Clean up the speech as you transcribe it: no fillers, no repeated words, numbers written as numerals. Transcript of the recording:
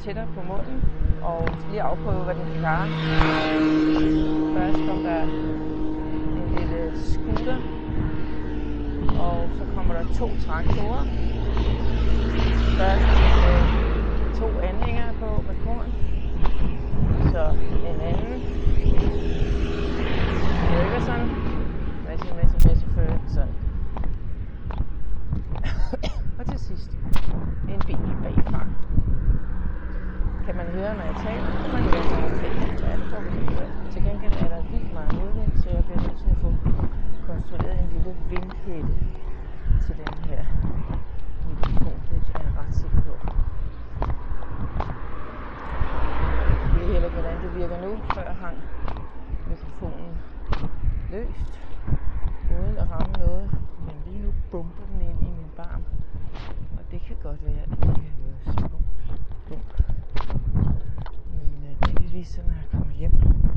tættere på munden, og lige afprøve, hvad den kan klare. Først kom der en lille scooter, og så kommer der 2 traktorer. Først 2 anhængere på med korn, så en anden Ferguson, masse Ferguson. Og til sidst en bil bagfra. Kan man høre, når jeg taler? Kan man høre, når jeg taler? Ja, det tror vi kan høre. Til gengæld er der vildt meget modvind, så jeg bliver nødt til at få konstrueret en lille vindhætte til den her mikrofon. Det er jeg ret sikker på. Jeg ved heller ikke, hvordan det virker nu, før jeg hang mikrofonen løst, uden at ramme noget. Men lige nu bumper den ind i min barm, og det kan godt være, at det kan høres bump. Men det vil vise sig, når jeg kommer hjem.